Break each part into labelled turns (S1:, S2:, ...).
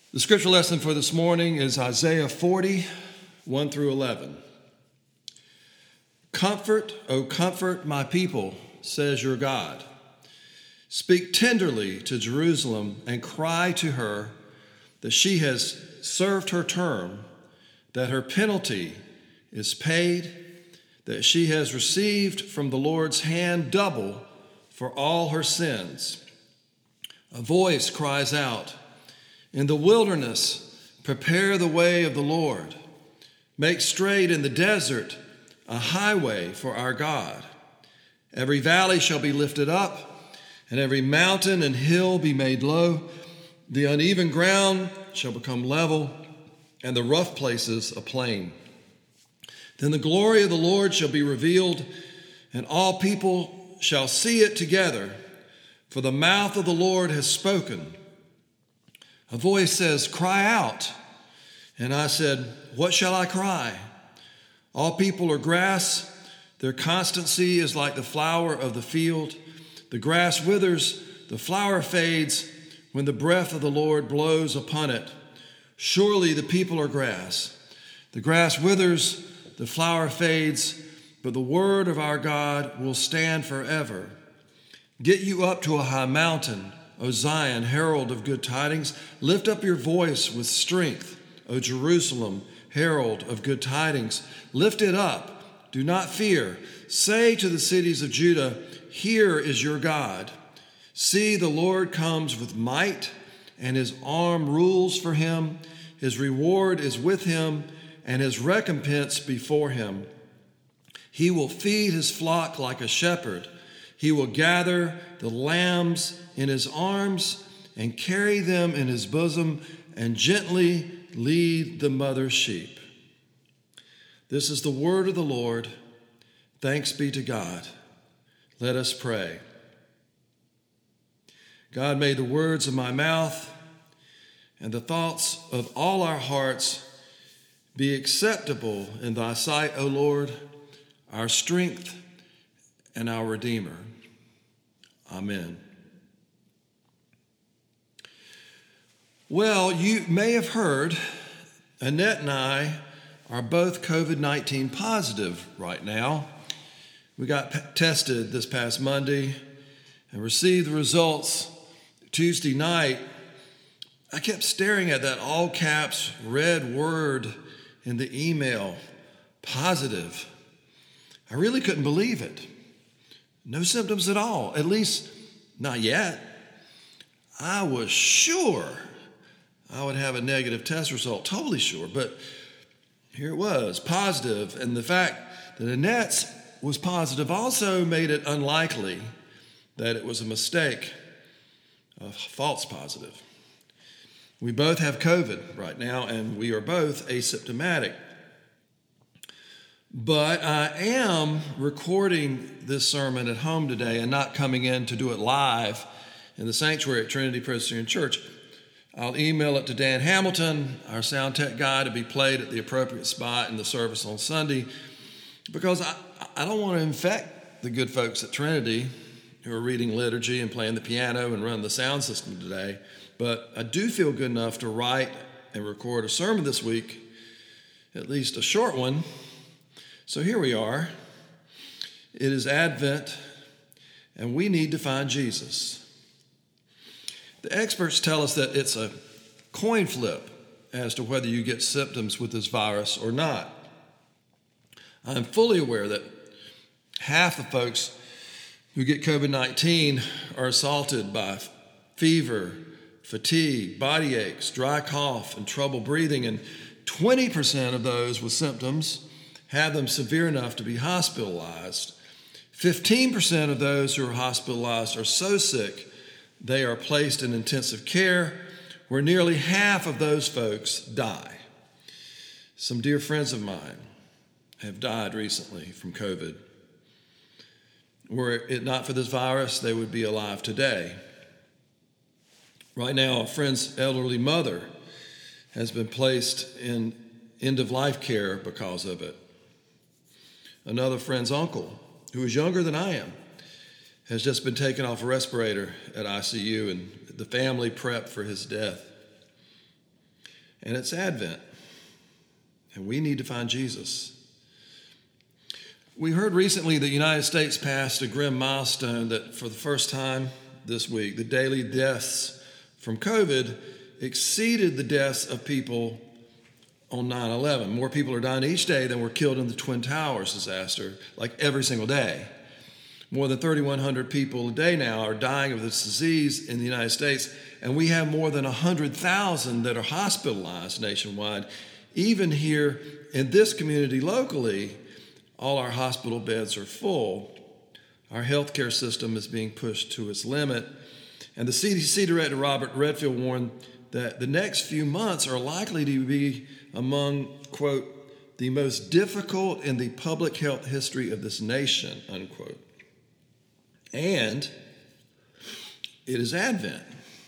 S1: The scripture lesson for this morning is Isaiah 40, 1 through 11. Comfort, O comfort my people, says your God. Speak tenderly to Jerusalem and cry to her that she has served her term, that her penalty is paid, that she has received from the Lord's hand double for all her sins. A voice cries out, in the wilderness, prepare the way of the Lord. Make straight in the desert a highway for our God. Every valley shall be lifted up, and every mountain and hill be made low. The uneven ground shall become level, and the rough places a plain. Then the glory of the Lord shall be revealed, and all people shall see it together, for the mouth of the Lord has spoken. A voice says, cry out. And I said, what shall I cry? All people are grass. Their constancy is like the flower of the field. The grass withers, the flower fades when the breath of the Lord blows upon it. Surely the people are grass. The grass withers, the flower fades, but the word of our God will stand forever. Get you up to a high mountain, O Zion, herald of good tidings. Lift up your voice with strength, O Jerusalem, herald of good tidings. Lift it up, do not fear. Say to the cities of Judah, here is your God. See, the Lord comes with might, and his arm rules for him. His reward is with him, and his recompense before him. He will feed his flock like a shepherd. He will gather the lambs in his arms and carry them in his bosom and gently lead the mother sheep. This is the word of the Lord. Thanks be to God. Let us pray. God, may the words of my mouth and the thoughts of all our hearts be acceptable in thy sight, O Lord, our strength and our Redeemer. Amen. Well, you may have heard, Annette and I are both COVID-19 positive right now. We got tested this past Monday and received the results Tuesday night. I kept staring at that all caps red word in the email, positive. I really couldn't believe it. No symptoms at all, at least not yet. I was sure I would have a negative test result, totally sure, but here it was, positive. And the fact that Annette's was positive also made it unlikely that it was a mistake, a false positive. We both have COVID right now, and we are both asymptomatic. But I am recording this sermon at home today and not coming in to do it live in the sanctuary at Trinity Presbyterian Church. I'll email it to Dan Hamilton, our sound tech guy, to be played at the appropriate spot in the service on Sunday, because I don't want to infect the good folks at Trinity who are reading liturgy and playing the piano and running the sound system today. But I do feel good enough to write and record a sermon this week, at least a short one. So here we are. It is Advent, and we need to find Jesus. The experts tell us that it's a coin flip as to whether you get symptoms with this virus or not. I'm fully aware that half the folks who get COVID-19 are assaulted by fever, fatigue, body aches, dry cough, and trouble breathing, and 20% of those with symptoms have them severe enough to be hospitalized. 15% of those who are hospitalized are so sick they are placed in intensive care, where nearly half of those folks die. Some dear friends of mine have died recently from COVID. Were it not for this virus, they would be alive today. Right now, a friend's elderly mother has been placed in end-of-life care because of it. Another friend's uncle, who is younger than I am, has just been taken off a respirator at ICU, and the family prepped for his death. And it's Advent, and we need to find Jesus. We heard recently the United States passed a grim milestone that for the first time this week, the daily deaths from COVID exceeded the deaths of people on 9/11. More people are dying each day than were killed in the Twin Towers disaster, like every single day. More than 3,100 people a day now are dying of this disease in the United States, and we have more than 100,000 that are hospitalized nationwide. Even here in this community locally, all our hospital beds are full. Our healthcare system is being pushed to its limit. And the CDC Director, Robert Redfield, warned that the next few months are likely to be among, quote, the most difficult in the public health history of this nation, unquote. And it is Advent,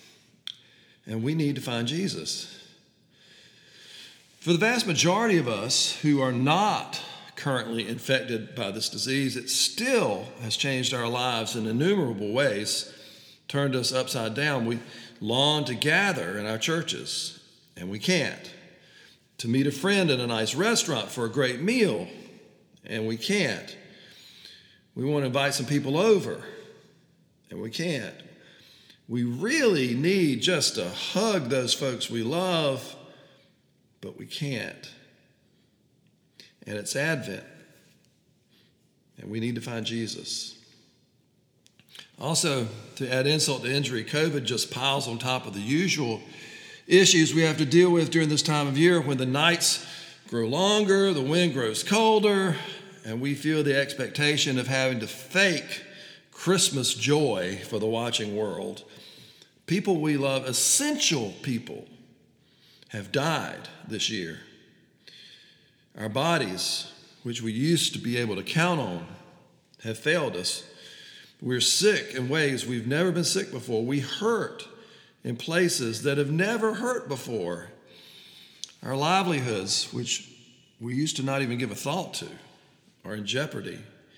S1: and we need to find Jesus. For the vast majority of us who are not currently infected by this disease, it still has changed our lives in innumerable ways, turned us upside down. We long to gather in our churches, and we can't. To meet a friend in a nice restaurant for a great meal, and we can't. We want to invite some people over, and we can't. We really need just to hug those folks we love, but we can't. And it's Advent, and we need to find Jesus. Also, to add insult to injury, COVID just piles on top of the usual issues we have to deal with during this time of year when the nights grow longer, the wind grows colder, and we feel the expectation of having to fake Christmas joy for the watching world. People we love, essential people, have died this year. Our bodies, which we used to be able to count on, have failed us. We're sick in ways we've never been sick before. We hurt in places that have never hurt before. Our livelihoods, which we used to not even give a thought to, are in jeopardy.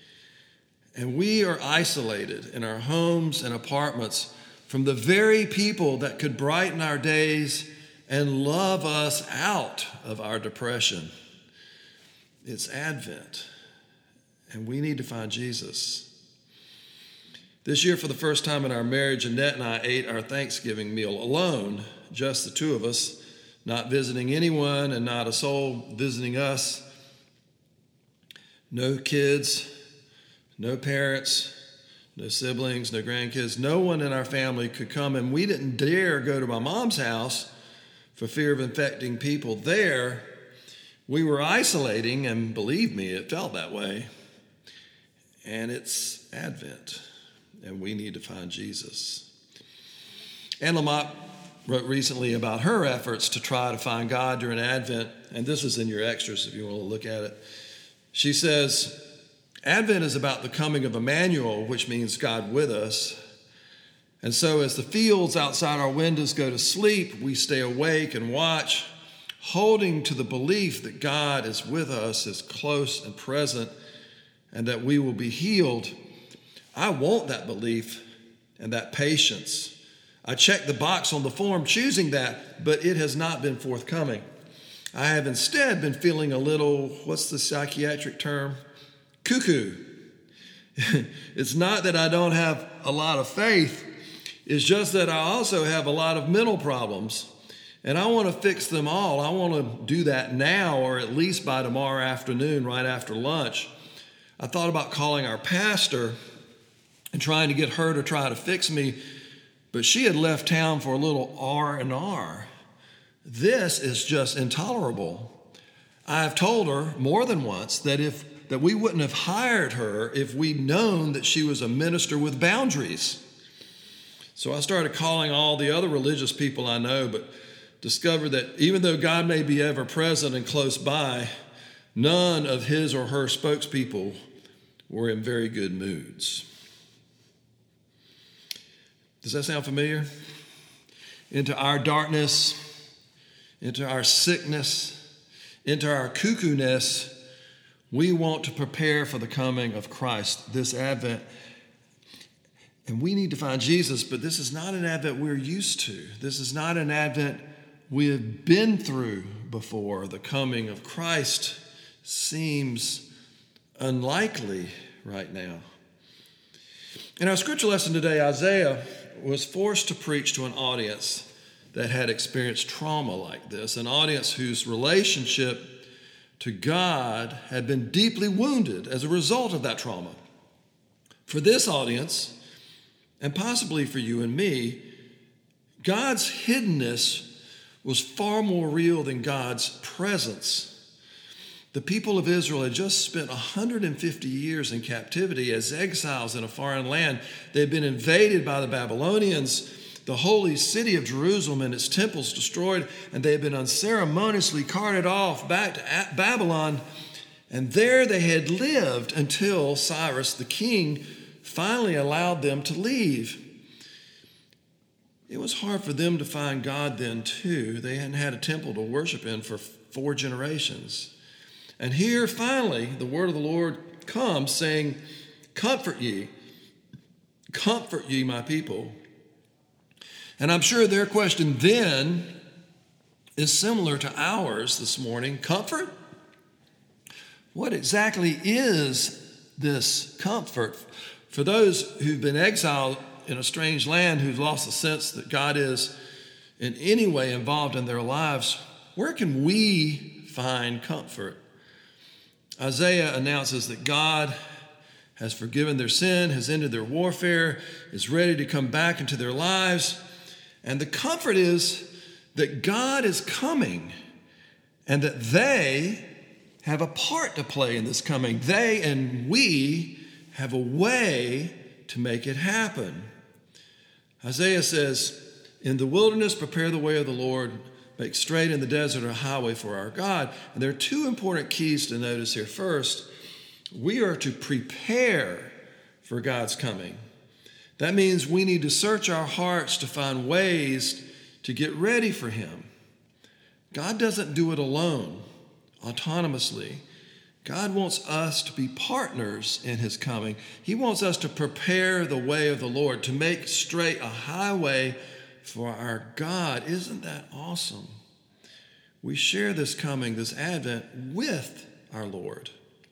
S1: And we are isolated in our homes and apartments from the very people that could brighten our days and love us out of our depression. It's Advent, and we need to find Jesus. This year, for the first time in our marriage, Annette and I ate our Thanksgiving meal alone, just the two of us, not visiting anyone and not a soul visiting us. No kids, no parents, no siblings, no grandkids. No one in our family could come, and we didn't dare go to my mom's house for fear of infecting people there. We were isolating, and believe me, it felt that way. And it's Advent, and we need to find Jesus. Anne Lamott wrote recently about her efforts to try to find God during Advent, and this is in your extras if you want to look at it. She says, Advent is about the coming of Emmanuel, which means God with us. And so as the fields outside our windows go to sleep, we stay awake and watch, holding to the belief that God is with us, is close and present, and that we will be healed. I want that belief and that patience. I checked the box on the form choosing that, but it has not been forthcoming. I have instead been feeling a little, what's the psychiatric term? Cuckoo. It's not that I don't have a lot of faith. It's just that I also have a lot of mental problems, and I want to fix them all. I want to do that now, or at least by tomorrow afternoon, right after lunch. I thought about calling our pastor and trying to get her to try to fix me, but she had left town for a little R&R. This is just intolerable. I've told her more than once that we wouldn't have hired her if we'd known that she was a minister with boundaries. So I started calling all the other religious people I know, but discovered that even though God may be ever present and close by, none of his or her spokespeople were in very good moods. Does that sound familiar? Into our darkness, into our sickness, into our cuckoo-ness, we want to prepare for the coming of Christ this Advent. And we need to find Jesus, but this is not an Advent we're used to. This is not an Advent we have been through before, the coming of Christ seems unlikely right now. In our scripture lesson today, Isaiah was forced to preach to an audience that had experienced trauma like this, an audience whose relationship to God had been deeply wounded as a result of that trauma. For this audience, and possibly for you and me, God's hiddenness was far more real than God's presence. The people of Israel had just spent 150 years in captivity as exiles in a foreign land. They had been invaded by the Babylonians, the holy city of Jerusalem and its temples destroyed, and they had been unceremoniously carted off back to Babylon. And there they had lived until Cyrus the king finally allowed them to leave. It was hard for them to find God then, too. They hadn't had a temple to worship in for 4 generations. And here, finally, the word of the Lord comes saying, comfort ye, my people. And I'm sure their question then is similar to ours this morning. Comfort? What exactly is this comfort? For those who've been exiled in a strange land, who've lost the sense that God is in any way involved in their lives, where can we find comfort? Isaiah announces that God has forgiven their sin, has ended their warfare, is ready to come back into their lives. And the comfort is that God is coming and that they have a part to play in this coming. They and we have a way to make it happen. Isaiah says, in the wilderness, prepare the way of the Lord, make straight in the desert a highway for our God. And there are 2 important keys to notice here. First, we are to prepare for God's coming. That means we need to search our hearts to find ways to get ready for him. God doesn't do it alone, autonomously. God wants us to be partners in his coming. He wants us to prepare the way of the Lord, to make straight a highway for our God. Isn't that awesome? We share this coming, this Advent, with our Lord.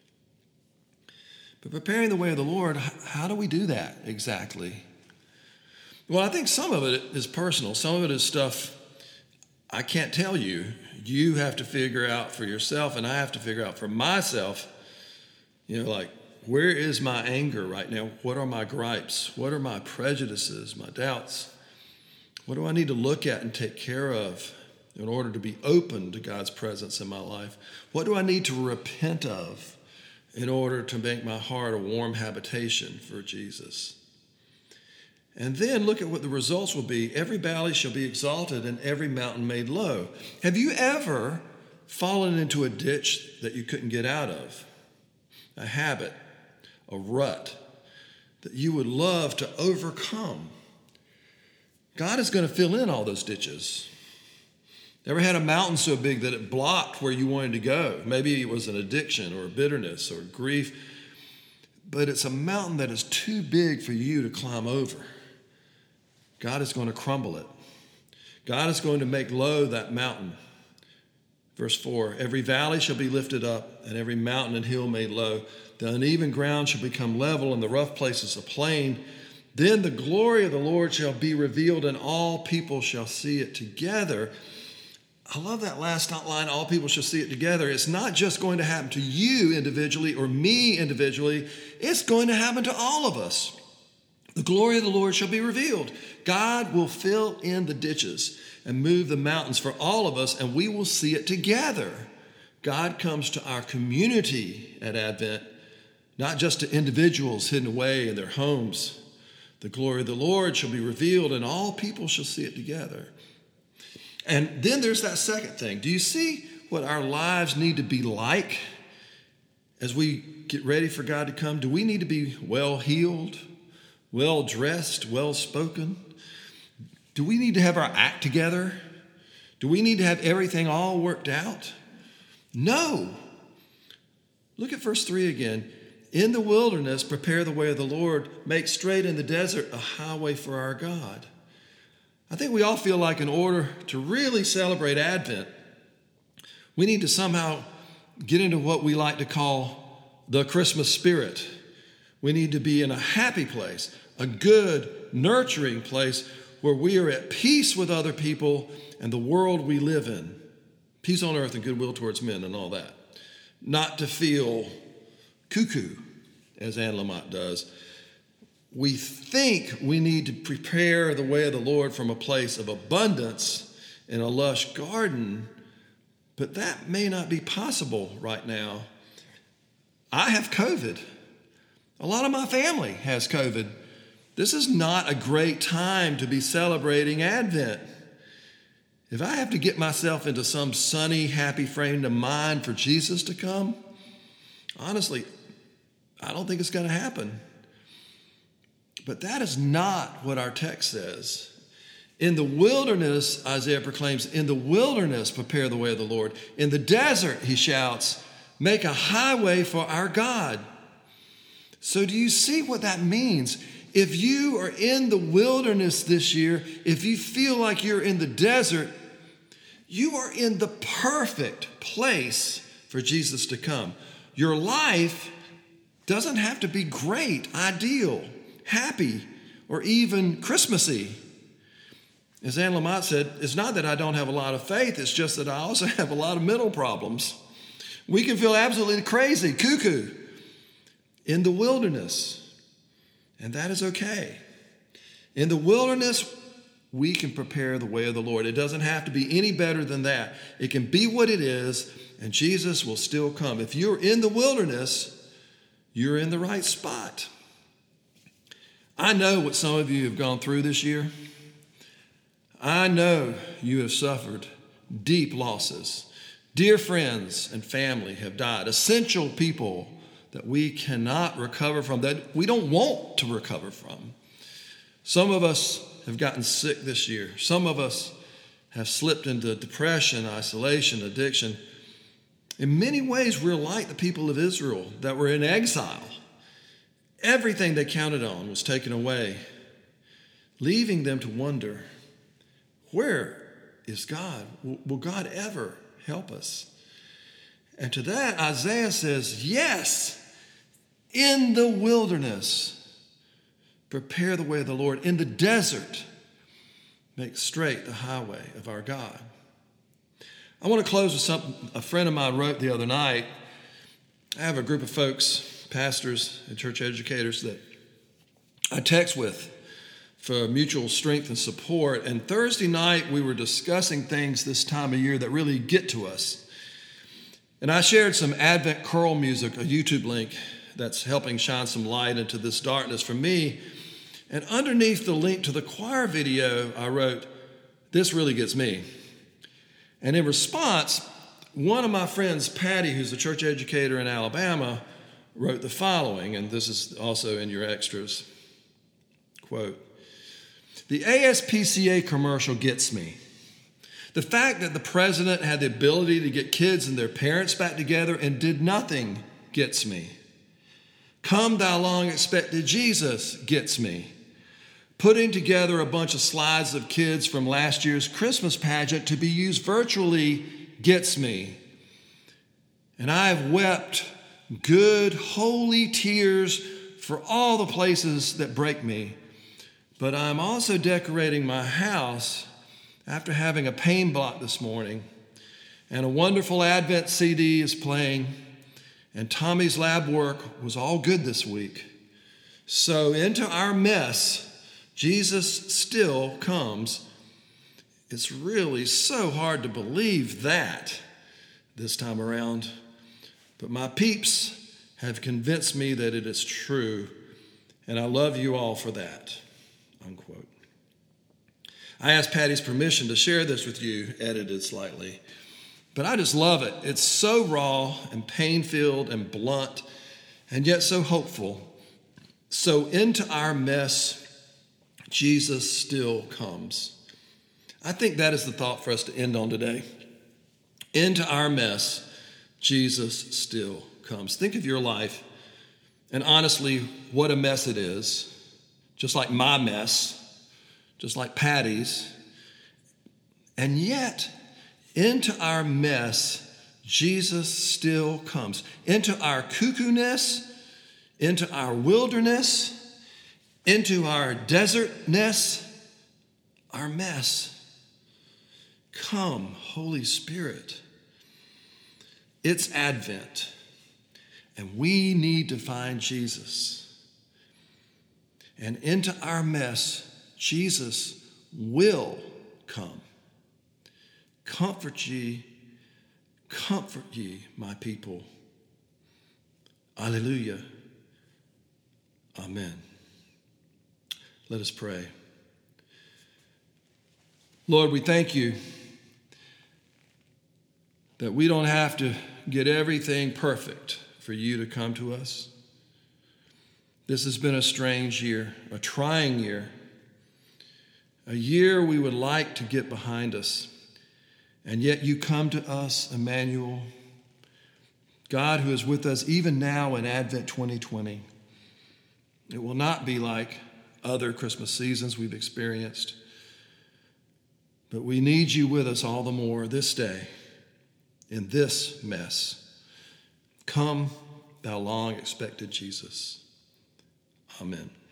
S1: But preparing the way of the Lord, how do we do that exactly? Well, I think some of it is personal. Some of it is stuff I can't tell you. You have to figure out for yourself, and I have to figure out for myself, like, where is my anger right now? What are my gripes? What are my prejudices, my doubts? What do I need to look at and take care of in order to be open to God's presence in my life? What do I need to repent of in order to make my heart a warm habitation for Jesus? And then look at what the results will be. Every valley shall be exalted and every mountain made low. Have you ever fallen into a ditch that you couldn't get out of? A habit, a rut that you would love to overcome. God is going to fill in all those ditches. Ever had a mountain so big that it blocked where you wanted to go? Maybe it was an addiction or bitterness or grief, but it's a mountain that is too big for you to climb over. God is going to crumble it. God is going to make low that mountain. Verse 4, every valley shall be lifted up, and every mountain and hill made low. The uneven ground shall become level, and the rough places a plain. Then the glory of the Lord shall be revealed, and all people shall see it together. I love that last line, all people shall see it together. It's not just going to happen to you individually or me individually. It's going to happen to all of us. The glory of the Lord shall be revealed. God will fill in the ditches and move the mountains for all of us, and we will see it together. God comes to our community at Advent, not just to individuals hidden away in their homes. The glory of the Lord shall be revealed, and all people shall see it together. And then there's that second thing. Do you see what our lives need to be like as we get ready for God to come? Do we need to be well-heeled, well-dressed, well-spoken? Do we need to have our act together? Do we need to have everything all worked out? No. Look at verse 3 again. In the wilderness, prepare the way of the Lord. Make straight in the desert a highway for our God. I think we all feel like in order to really celebrate Advent, we need to somehow get into what we like to call the Christmas spirit. We need to be in a happy place, a good, nurturing place where we are at peace with other people and the world we live in. Peace on earth and goodwill towards men and all that. Not to feel cuckoo, as Anne Lamott does. We think we need to prepare the way of the Lord from a place of abundance in a lush garden, but that may not be possible right now. I have COVID. A lot of my family has COVID. This is not a great time to be celebrating Advent. If I have to get myself into some sunny, happy frame of mind for Jesus to come, honestly, I don't think it's going to happen. But that is not what our text says. In the wilderness, Isaiah proclaims, in the wilderness, prepare the way of the Lord. In the desert, he shouts, make a highway for our God. So do you see what that means? If you are in the wilderness this year, if you feel like you're in the desert, you are in the perfect place for Jesus to come. Your life doesn't have to be great, ideal, happy, or even Christmassy. As Anne Lamott said, it's not that I don't have a lot of faith, it's just that I also have a lot of mental problems. We can feel absolutely crazy, cuckoo, in the wilderness. And that is okay. In the wilderness, we can prepare the way of the Lord. It doesn't have to be any better than that. It can be what it is, and Jesus will still come. If you're in the wilderness, you're in the right spot. I know what some of you have gone through this year. I know you have suffered deep losses. Dear friends and family have died. Essential people that we cannot recover from, that we don't want to recover from. Some of us have gotten sick this year. Some of us have slipped into depression, isolation, addiction. In many ways, we're like the people of Israel that were in exile. Everything they counted on was taken away, leaving them to wonder, where is God? Will God ever help us? And to that, Isaiah says, yes, in the wilderness, prepare the way of the Lord. In the desert, make straight the highway of our God. I want to close with something a friend of mine wrote the other night. I have a group of folks, pastors and church educators that I text with for mutual strength and support. And Thursday night, we were discussing things this time of year that really get to us. And I shared some Advent choral music, a YouTube link that's helping shine some light into this darkness for me. And underneath the link to the choir video, I wrote, this really gets me. And in response, one of my friends, Patty, who's a church educator in Alabama, wrote the following, and this is also in your extras. Quote, the ASPCA commercial gets me. The fact that the president had the ability to get kids and their parents back together and did nothing gets me. Come thou long expected Jesus gets me. Putting together a bunch of slides of kids from last year's Christmas pageant to be used virtually gets me. And I have wept good, holy tears for all the places that break me. But I'm also decorating my house after having a pain block this morning. And a wonderful Advent CD is playing. And Tommy's lab work was all good this week. So into our mess, Jesus still comes. It's really so hard to believe that this time around. But my peeps have convinced me that it is true. And I love you all for that. Unquote. I asked Patty's permission to share this with you, edited slightly. But I just love it. It's so raw and pain-filled and blunt, and yet so hopeful. So into our mess, Jesus still comes. I think that is the thought for us to end on today. Into our mess, Jesus still comes. Think of your life, and honestly, what a mess it is. Just like my mess, just like Patty's, And yet, into our mess, Jesus still comes. Into our cuckoo-ness, into our wilderness, into our desertness, our mess. Come, Holy Spirit. It's Advent, and we need to find Jesus. And into our mess, Jesus will come. Comfort ye, my people. Alleluia. Amen. Let us pray. Lord, we thank you that we don't have to get everything perfect for you to come to us. This has been a strange year, a trying year, a year we would like to get behind us. And yet you come to us, Emmanuel, God who is with us even now in Advent 2020. It will not be like other Christmas seasons we've experienced, but we need you with us all the more this day in this mess. Come, thou long expected Jesus. Amen.